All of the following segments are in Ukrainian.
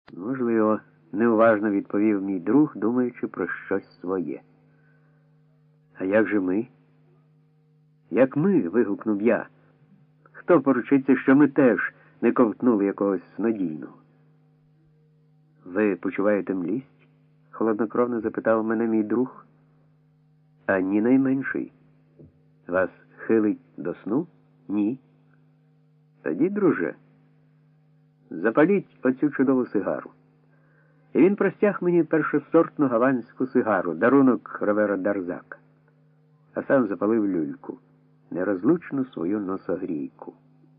Можливо, неуважно відповів мій друг, думаючи про щось своє. А як же ми? Як ми? Вигукнув я. Хто поручиться, що ми теж не ковтнули якогось снодійного? Ви почуваєте млість? Холоднокровно запитав мене мій друг. Ані найменший. Вас хилить до сну? Ні. Тоді, друже, запаліть оцю чудову сигару. І він простяг мені першосортну гаванську сигару, дарунок Робера Дарзака, а сам запалив люльку, нерозлучну свою носогрійку.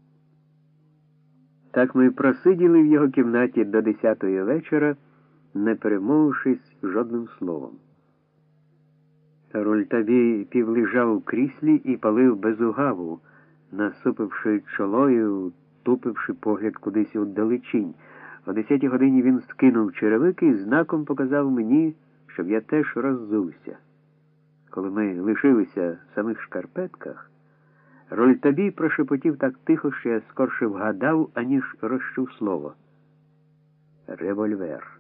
Так ми просиділи в його кімнаті до 10-ї вечора, не перемовившись жодним словом. Рультабій півлежав у кріслі і палив безугаву, насупивши чоло і тупивши погляд кудись удалечінь. О 10-й годині він скинув черевики і знаком показав мені, щоб я теж роззувся. Коли ми лишилися в самих шкарпетках, Рультабій прошепотів так тихо, що я скорше вгадав, аніж розчув слово. Револьвер.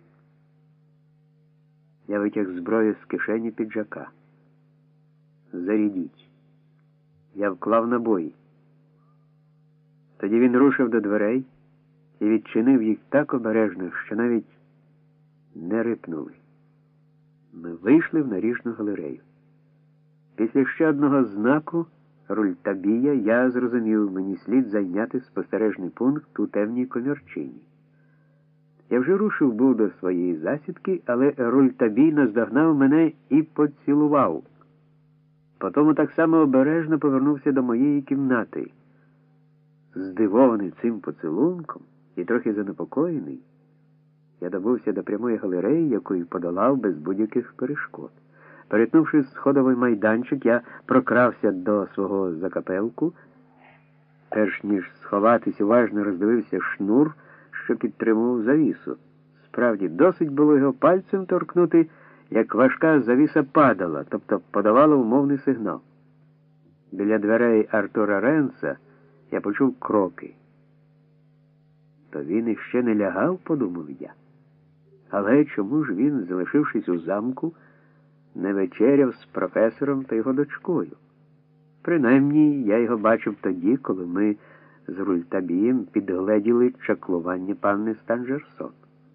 Я витяг зброю з кишені піджака. Зарядіть. Я вклав набої. Тоді він рушив до дверей і відчинив їх так обережно, що навіть не рипнули. Ми вийшли в наріжну галерею. Після ще одного знаку Рультабія я зрозумів, мені слід зайняти спостережний пункт у темній комірчині. Я вже рушив був до своєї засідки, але Рультабій наздогнав мене і поцілував. Потому так само обережно повернувся до моєї кімнати. Здивований цим поцілунком і трохи занепокоєний, я добувся до прямої галереї, яку й подолав без будь-яких перешкод. Перетнувши сходовий майданчик, я прокрався до свого закапелку. Перш ніж сховатись, уважно роздивився шнур, що підтримував завісу. Справді, досить було його пальцем торкнути, як важка завіса падала, тобто подавала умовний сигнал. Біля дверей Артура Ренса я почув кроки. То він іще не лягав, подумав я. Але чому ж він, залишившись у замку, не вечеряв з професором та його дочкою? Принаймні, я його бачив тоді, коли ми з Рультабієм підгледіли чаклування панни Станжерсон.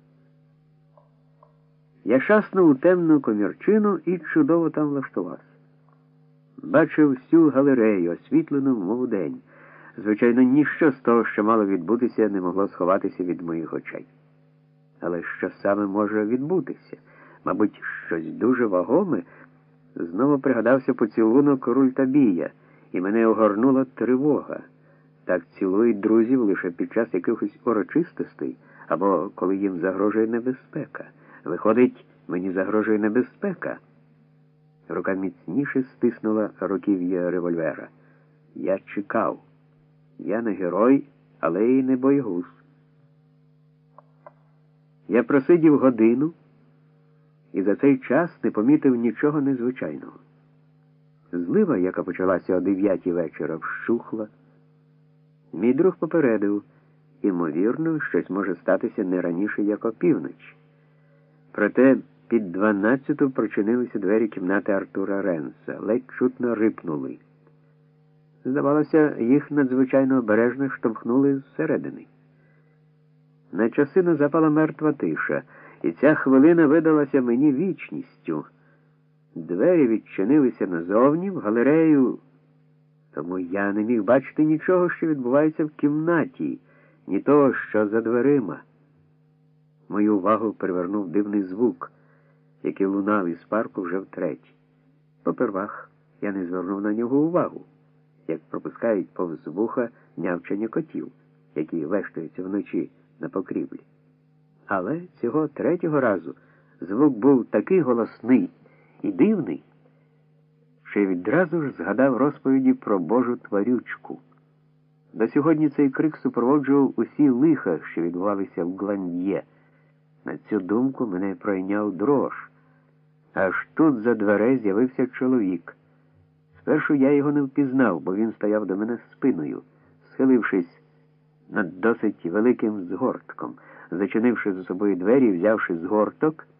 Я шаснув у темну комірчину і чудово там влаштувався. Бачив всю галерею, освітлену мов удень. Звичайно, ніщо з того, що мало відбутися, не могло сховатися від моїх очей. Але що саме може відбутися? Мабуть, щось дуже вагоме. Знову пригадався поцілунок Рультабія, і мене огорнула тривога. Так цілують друзів лише під час якихось урочистостей, або коли їм загрожує небезпека. Виходить, мені загрожує небезпека. Рука міцніше стиснула руків'я револьвера. Я чекав. Я не герой, але й не боягуз. Я просидів годину і за цей час не помітив нічого незвичайного. Злива, яка почалася о 9-й вечора, вщухла. Мій друг попередив, ймовірно, щось може статися не раніше, як опівночі. Проте під 12-ту прочинилися двері кімнати Артура Ренса, ледь чутно рипнули. Здавалося, їх надзвичайно обережно штовхнули зсередини. На часину запала мертва тиша, і ця хвилина видалася мені вічністю. Двері відчинилися назовні, в галерею, тому я не міг бачити нічого, що відбувається в кімнаті, ні того, що за дверима. Мою увагу привернув дивний звук, який лунав із парку вже втретє. Попервах я не звернув на нього увагу, як пропускають повз вуха нявчання котів, які вештаються вночі на покрівлі. Але цього третього разу звук був такий голосний і дивний, що я відразу ж згадав розповіді про Божу тварючку. До сьогодні цей крик супроводжував усі лиха, що відбувалися в Гланд'є. На цю думку мене пройняв дрож. Аж тут за дверей з'явився чоловік. Спершу я його не впізнав, бо він стояв до мене спиною, схилившись над досить великим згортком. Зачинивши за собою двері і взявши згорток,